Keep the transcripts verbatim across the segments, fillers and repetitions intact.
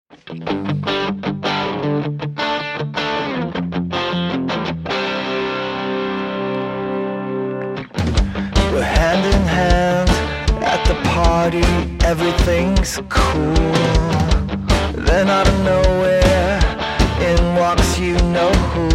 We're hand in hand at the party, everything's cool. Then out of nowhere, in walks you know who.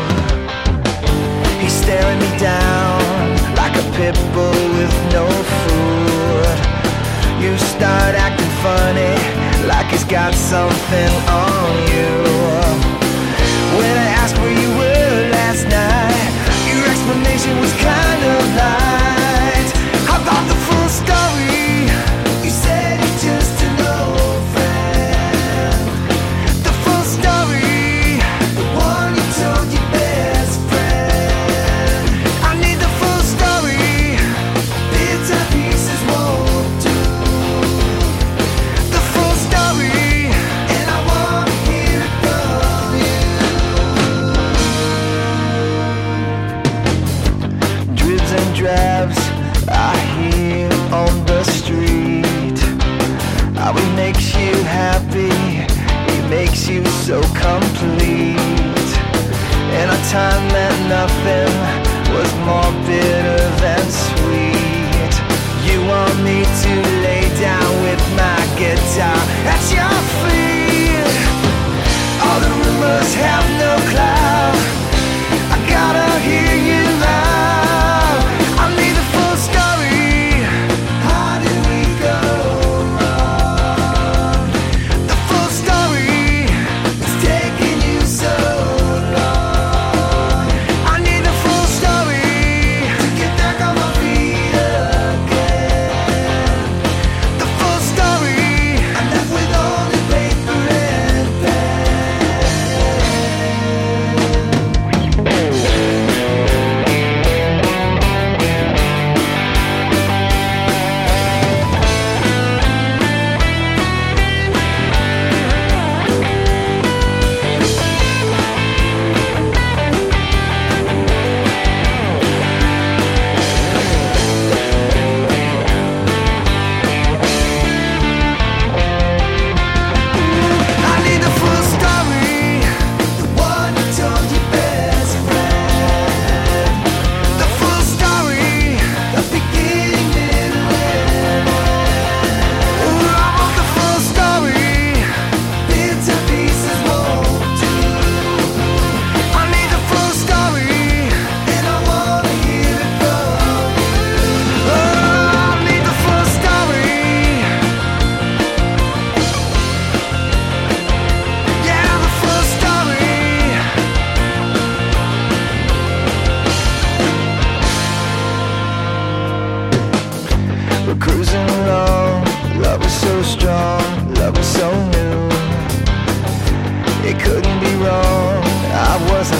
He's staring me down like a pit bull with no food. You start acting funny, like he's got something on you. When I asked where you were last night, your explanation was kind of light. I thought the full story, you said it's just an old friend. The full story, the one you told your best friend. I need the full story, bits and pieces won't do. The full story, and I wanna hear it from you. Dribs and drabs I hear on the street. How he makes you happy, he makes you so complete. In a time that nothing was more bitter than sweet. You want me to lay down with my guitar at your feet. All the rumors have no cloud, I gotta hear you loud. I need the full story, how did we go wrong? The full story, it's taking you so long. I need the full story, to get back on my feet again. The full story, I'm left with only paper and pen. I need the full story, the one you told your best friend. The full story, the beginning, middle, and end. Ooh, I want the full story, bits and pieces won't do. I need the full story, and I wanna hear it from you. Oh, I need the full story. Yeah, the full story. We're cruising along, love is so strong, love is so new. It couldn't be wrong, I wasn't